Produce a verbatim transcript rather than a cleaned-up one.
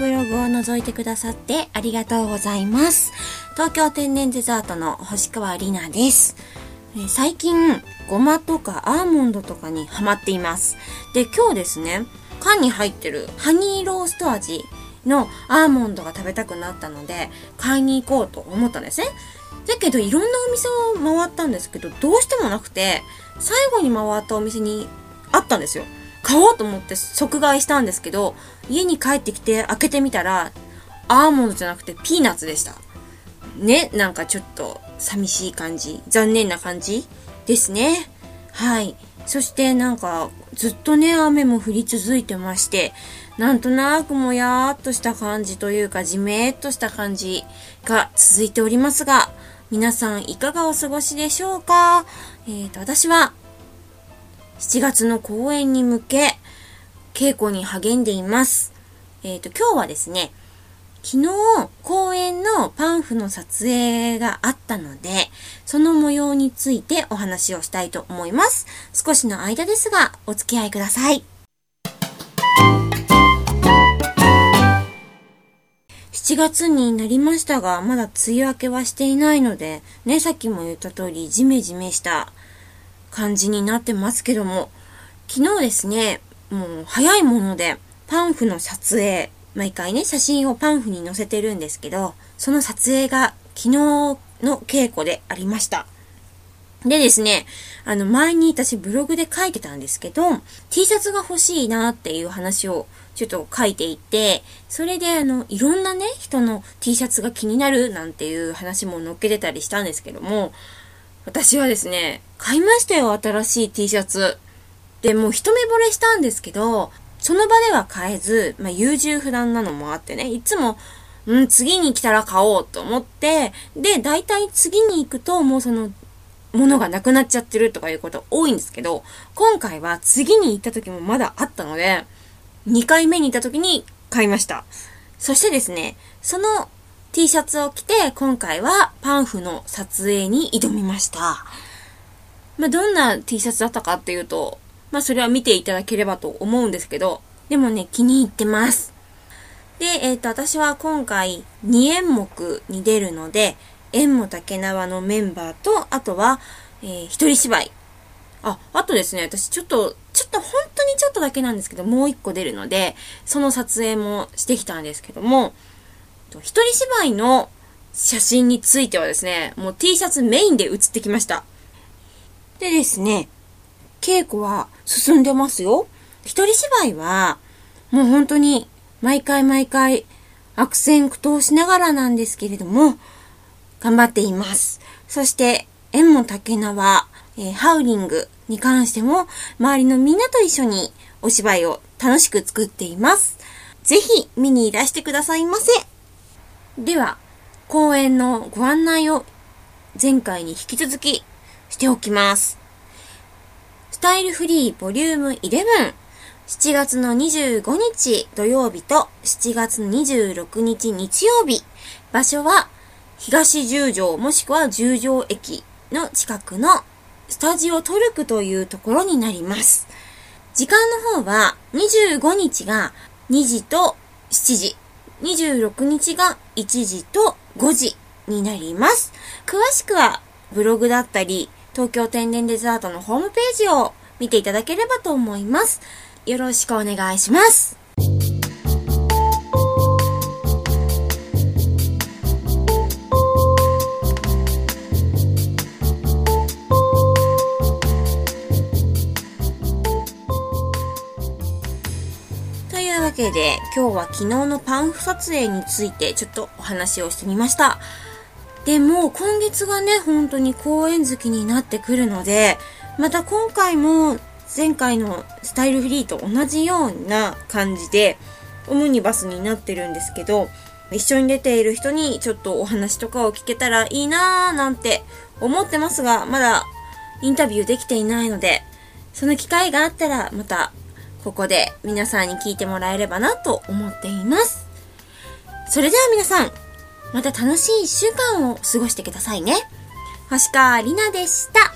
ブログを覗いてくださってありがとうございます。東京天然デザートの星川里奈です。え最近ごまとかアーモンドとかにハマっています。で、今日ですね、缶に入ってるハニーロースト味のアーモンドが食べたくなったので買いに行こうと思ったんですね。だけどいろんなお店を回ったんですけど、どうしてもなくて、最後に回ったお店にあったんですよ。買おうと思って即買いしたんですけど、家に帰ってきて開けてみたらアーモンドじゃなくてピーナッツでしたね。なんかちょっと寂しい感じ、残念な感じですね。はい。そしてなんかずっとね、雨も降り続いてまして、なんとなくもやーっとした感じというか、じめーっとした感じが続いておりますが、皆さんいかがお過ごしでしょうか。えーと、私はしちがつの公演に向け稽古に励んでいます。えーと、今日はですね、昨日公演のパンフの撮影があったので、その模様についてお話をしたいと思います。少しの間ですがお付き合いください。しちがつになりましたが、まだ梅雨明けはしていないのでね、さっきも言った通りジメジメした感じになってますけども、昨日ですね、もう早いものでパンフの撮影、毎回ね写真をパンフに載せてるんですけど、その撮影が昨日の稽古でありました。でですね、あの前に私ブログで書いてたんですけど、 T シャツが欲しいなっていう話をちょっと書いていて、それであのいろんなね人の T シャツが気になるなんていう話も載っけてたりしたんですけども、私はですね、買いましたよ、新しい T シャツ。で、もう一目惚れしたんですけど、その場では買えず、まあ、優柔不断なのもあってね、いつも、うん、次に来たら買おうと思って、で、大体次に行くと、もうその、ものがなくなっちゃってるとかいうこと多いんですけど、今回は次に行った時もまだあったので、にかいめに行った時に買いました。そしてですね、その、T シャツを着て今回はパンフの撮影に挑みました。まあ、どんな T シャツだったかっていうと、まあそれは見ていただければと思うんですけど、でもね、気に入ってます。で、えっと私は今回に演目に出るので、縁も竹縄のメンバーと、あとは、えー、一人芝居。あ、あとですね、私ちょっと、ちょっと本当にちょっとだけなんですけど、もう一個出るので、その撮影もしてきたんですけども、一人芝居の写真についてはですね、もう T シャツメインで写ってきました。でですね、稽古は進んでますよ。一人芝居はもう本当に毎回毎回悪戦苦闘しながらなんですけれども頑張っています。そして縁も竹縄、えー、ハウリングに関しても周りのみんなと一緒にお芝居を楽しく作っています。ぜひ見にいらしてくださいませ。では、公演のご案内を前回に引き続きしておきます。スタイルフリーボリュームじゅういち、しちがつのにじゅうごにち土曜日としちがつにじゅうろくにち日曜日。場所は東十条もしくは十条駅の近くのスタジオトルクというところになります。時間の方はにじゅうごにちがにじとしちじ。にじゅうろくにちがいちじとごじになります。詳しくはブログだったり東京天然デザートのホームページを見ていただければと思います。よろしくお願いします。というわけで今日は昨日のパンフ撮影についてちょっとお話をしてみました。でも今月がね本当に公演好きになってくるので、また今回も前回のスタイルフリーと同じような感じでオムニバスになってるんですけど、一緒に出ている人にちょっとお話とかを聞けたらいいなーなんて思ってますが、まだインタビューできていないので、その機会があったらまたここで皆さんに聞いてもらえればなと思っています。それでは皆さん、また楽しいいっしゅうかんを過ごしてくださいね。星川里奈でした。